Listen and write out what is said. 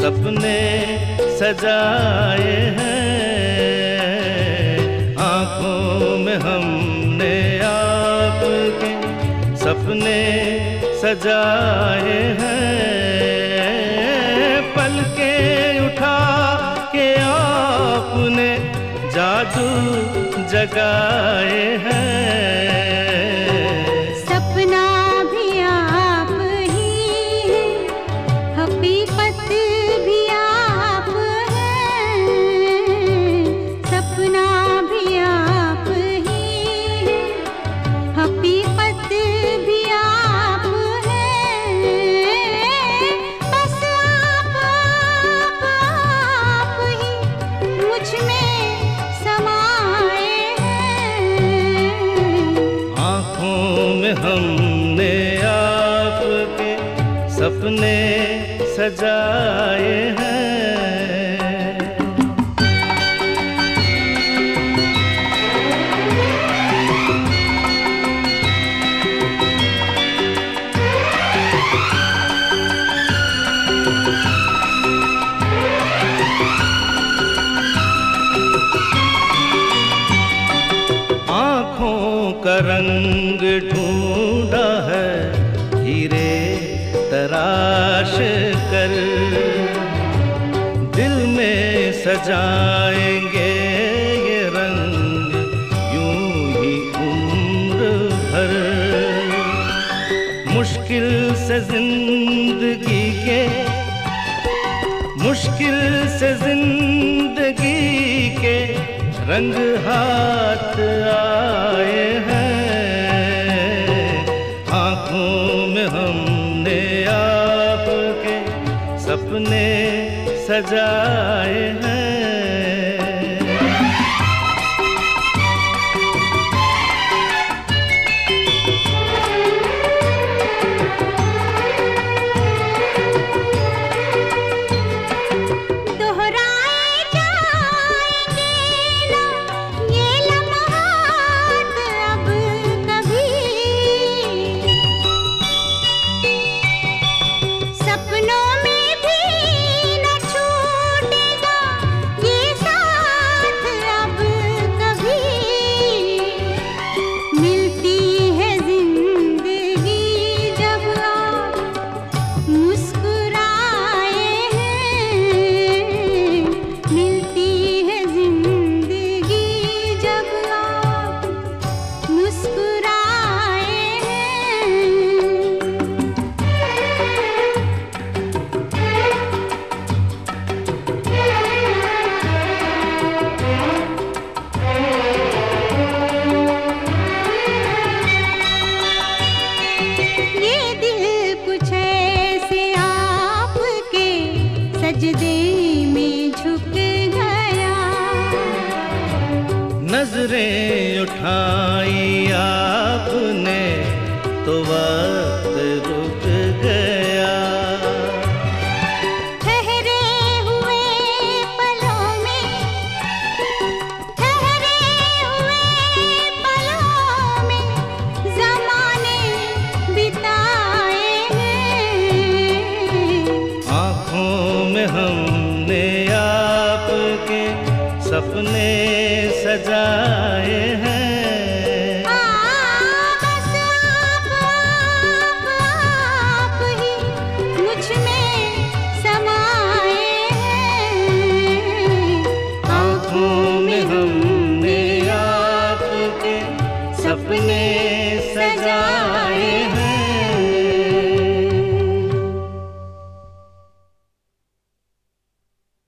सपने सजाए हैं, आँखों में हमने आपके सपने सजाए हैं। पलकें उठा के आपने जादू जगाए हैं। सपना भी आप ही है, हकीकत भी आप है। सपना भी आप ही है, हकीकत भी आप है। बस आप ही मुझ में समाए हैं। आँखों में हमने आपके सपने सजाए हैं। आँखों का रंग ढूंढा है हीरे तराश कर, दिल में सजाएंगे ये रंग यूं ही उम्र भर। मुश्किल से जिंदगी के, मुश्किल से जिंदगी के रंग हाथ आए हैं। आँखों में हमने आपके सपने सजाए हैं। नजरें उठाई आपने तो वक्त रुक गया। ठहरे हुए पलों में, ठहरे हुए पलों में ज़माने बिताए हैं। आँखों में हमने आपके सपने सजाए हैं। बस आप ही मुझ में समाए हैं। आँखों में हमने आपके सपने